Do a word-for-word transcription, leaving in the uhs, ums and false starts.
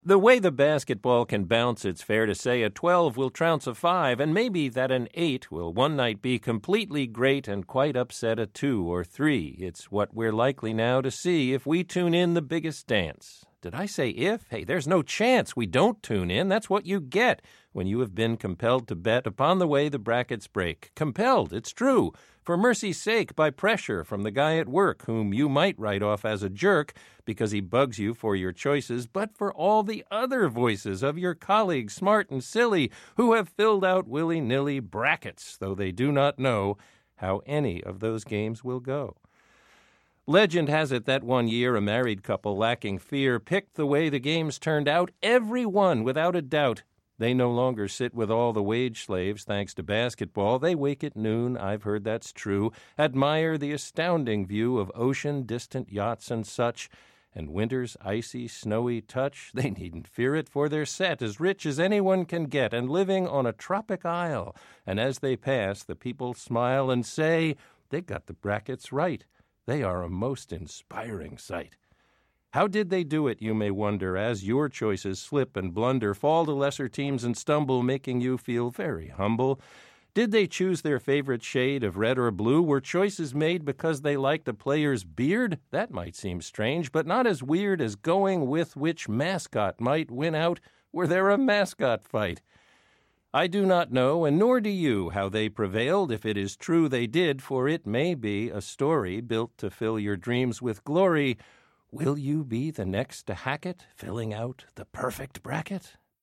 The way the basketball can bounce, it's fair to say a twelve will trounce a five, and maybe that an eight will one night be completely great and quite upset a two or three. It's what we're likely now to see if we tune in the biggest dance. Did I say if? Hey, there's no chance we don't tune in. That's what you get when you have been compelled to bet upon the way the brackets break. Compelled, it's true. For mercy's sake, by pressure from the guy at work, whom you might write off as a jerk because he bugs you for your choices, but for all the other voices of your colleagues, smart and silly, who have filled out willy-nilly brackets, though they do not know how any of those games will go. Legend has it that one year a married couple lacking fear picked the way the games turned out, every one without a doubt. They no longer sit with all the wage slaves thanks to basketball. They wake at noon, I've heard that's true, admire the astounding view of ocean, distant yachts and such, and winter's icy, snowy touch. They needn't fear it, for they're set as rich as anyone can get and living on a tropic isle. And as they pass, the people smile and say, they got the brackets right. They are a most inspiring sight. How did they do it, you may wonder, as your choices slip and blunder, fall to lesser teams and stumble, making you feel very humble? Did they choose their favorite shade of red or blue? Were choices made because they liked a player's beard? That might seem strange, but not as weird as going with which mascot might win out were there a mascot fight. I do not know, and nor do you, how they prevailed, if it is true they did, for it may be a story built to fill your dreams with glory. Will you be the next to hack it, filling out the perfect bracket?